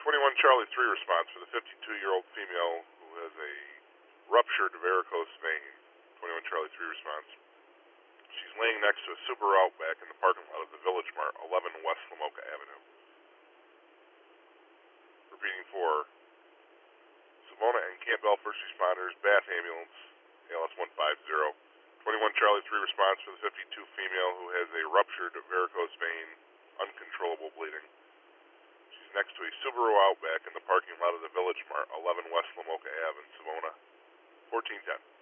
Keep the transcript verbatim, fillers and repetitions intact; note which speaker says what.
Speaker 1: twenty-one Charlie three response for the fifty-two-year-old female who has a ruptured varicose vein. twenty-one Charlie three response. She's laying next to a Subaru Outback in the parking lot of the Village Mart, eleven West Lamoka Avenue. Repeating for Savona and Campbell first responders, Bath Ambulance, A L S one five zero. twenty-one Charlie three response for the fifty-two female who has a ruptured varicose vein, uncontrollable bleeding. She's next to a Subaru Outback in the parking lot of the Village Mart, eleven West Lamoka Ave in Savona, fourteen ten.